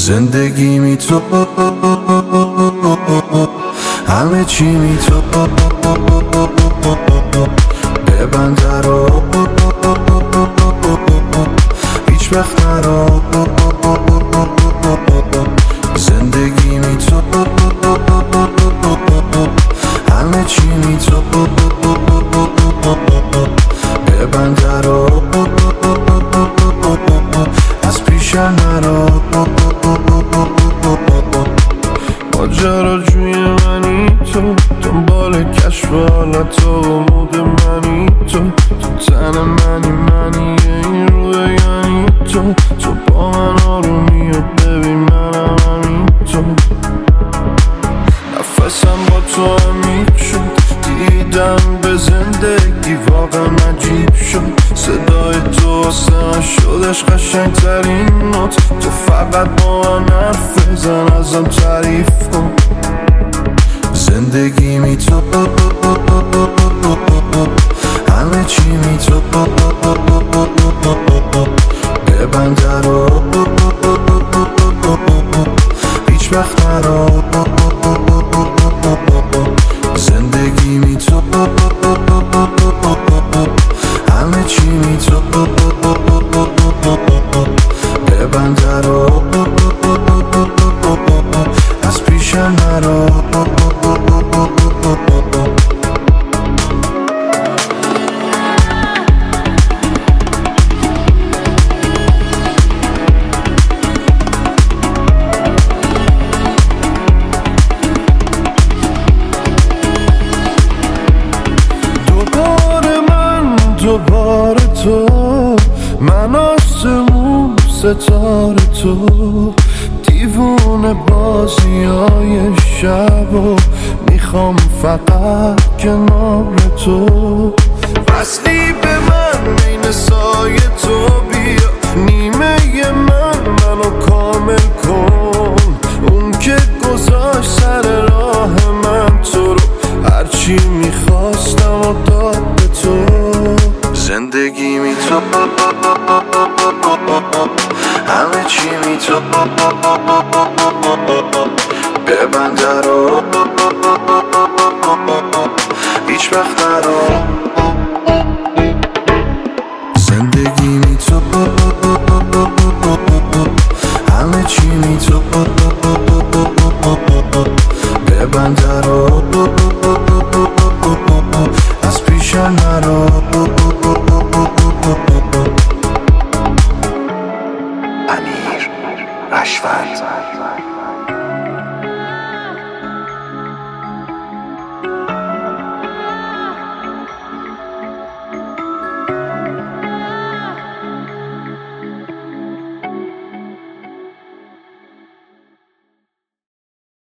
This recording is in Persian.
زندگی تو همه چی می تو ببند رو هیچ وقت نرو زندگی می تو همه چی می تو ببند رو از پیشم نرو ماجراجوی منی تو دنبال کشف حالت و مود منی تو تن منی این روی یعنی تو با من آرومی و ببین منم همین تو نفسم با تو عمیق شد دیدم به زندگی واقعا عجیب شد صدای تو واسه شدش قشنگ ترین نوت تو فقط با من حرف بزن ازم تعریف کن زندگی می تو همه چی می تو ببند رو هیچ وقت نرو زندگی می تو همه چی می تو ببند رو از پیشم نرو دوباره تو من آسمون ستاره تو دیوونه بازی های شب و میخوام فقط کنار تو وصلی به من بین سایه تو بیا نیمه منو کامل کن اون که گذاشت سر راه من تو رو هرچی میخواستم و داد به تو زندگی می تو همه چی می تو ببند رو هیچ وقت نرو زندگی می تو همه چی می تو ببند رو از پیشم نرو امیر رشوت